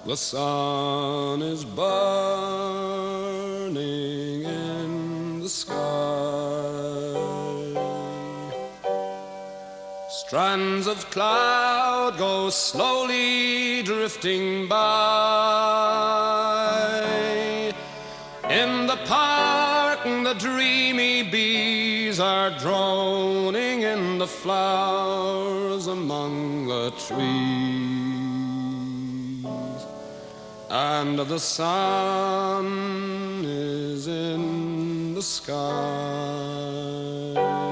The sun is burning in the sky. Strands of cloud go slowly drifting by. In the park the dreamy bees are droning in the flowers among the trees. And the sun is in the sky.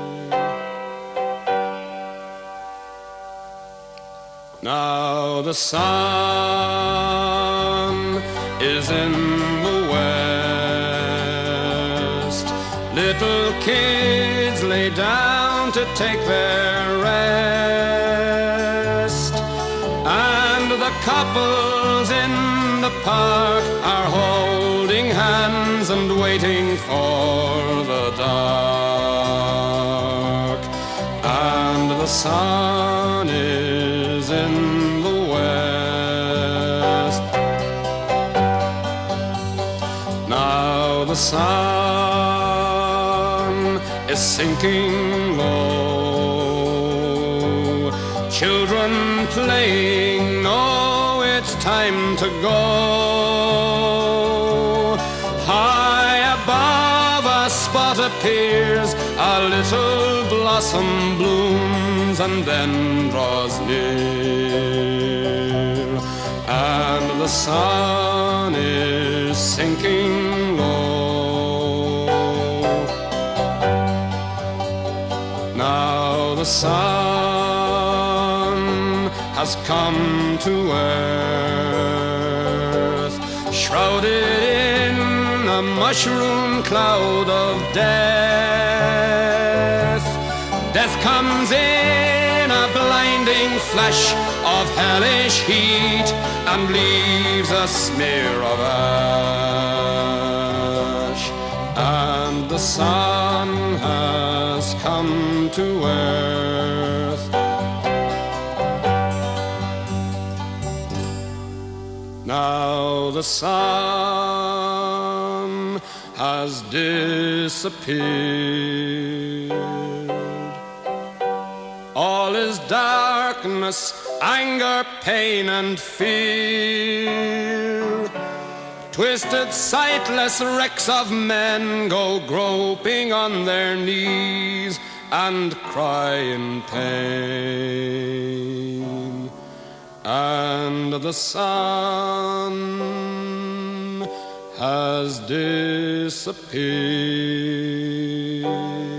Now the sun is in the west. Little kids lay down to take their rest, and the couples in the park are holding hands and waiting for the dark. And the sun is in the west. Now the sun is sinking low. Children playing know it's time to go. High above a spot appears, a little blossom blooms and then draws near. And the sun is sinking low. Now the sun has come to earth, shrouded in a mushroom cloud of death. Death comes in a blinding flash of hellish heat and leaves a smear of ash. And the sun has come to earth. Now the sun has disappeared. All is darkness, anger, pain, and fear. Twisted, sightless wrecks of men go groping on their knees and cry in pain. And the sun has disappeared.